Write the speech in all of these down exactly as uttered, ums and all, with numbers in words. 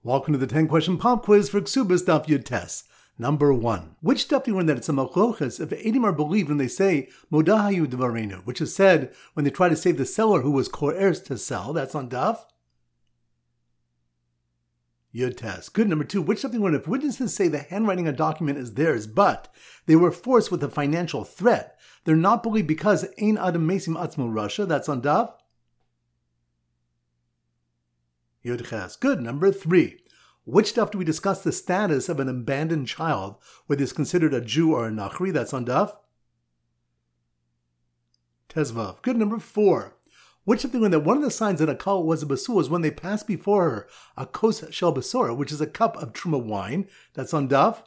Welcome to the ten question pop quiz for Ksubas Daf Yud Tes. Number one. Which daf do you learn that it's a machloches if Eidim are believed when they say Modahayu Dvarenu, which is said when they try to save the seller who was coerced to sell? That's on daf Yud Tes. Good. Number two. Which daf do you learn if witnesses say the handwriting of a document is theirs, but they were forced with a financial threat? They're not believed because Ein Adam Mesim Atzmo Russia. That's on daf Yud Ches. Good. Number three. Which daf do we discuss the status of an abandoned child, whether it's considered a Jew or a Nachri? That's on daf Tezvav. Good. Number four. Which daf do we learn that one of the signs that a kal was a basur was when they passed before her a kos shel basura, which is a cup of truma wine? That's on daf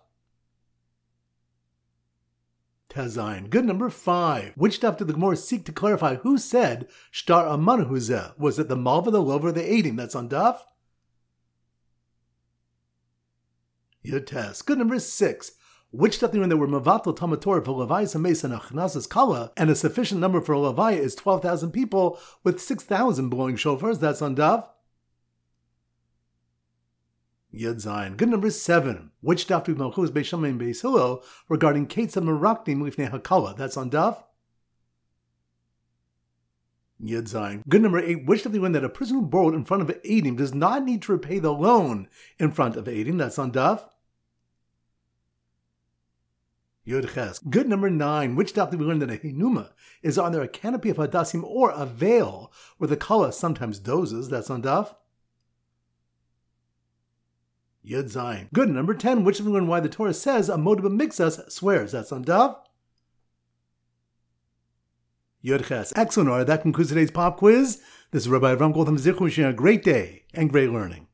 Tezayin. Good. Number five. Which daf did the Gemara seek to clarify who said Shtar Amanu Huzeh? Was it the Malva, the Lover, or the Eidim? That's on daf Yud Tes. Good. Number six. Which daf did we learn that were Mavatal Tamator for Levayas Hames and Achnasas Kala, and a sufficient number for a Levaya is twelve thousand people with six thousand blowing shofars? That's on daf Yud Zayin. Good. Number seven. Which daf do we malchus Beis Shammai and Beis Hillel regarding Kates of Meraknim Lifnei Hakala? That's on daf Yud Zayin. Good. Number eight. Which daf do we learn that a person who borrowed in front of Eidim does not need to repay the loan in front of Eidim? That's on daf Yud Ches. Good. Number nine. Which daf do we learn that a hinuma is either a canopy of hadassim or a veil where the kala sometimes dozes? That's on daf Yud Zayin. Good. Number ten. Which daf do we learn why the Torah says a modeh b'mikzas swears? That's on daf Yud Ches. Excellent. All right, that concludes today's pop quiz. This is Rabbi Avram Goldham Zichron wishing you a great day and great learning.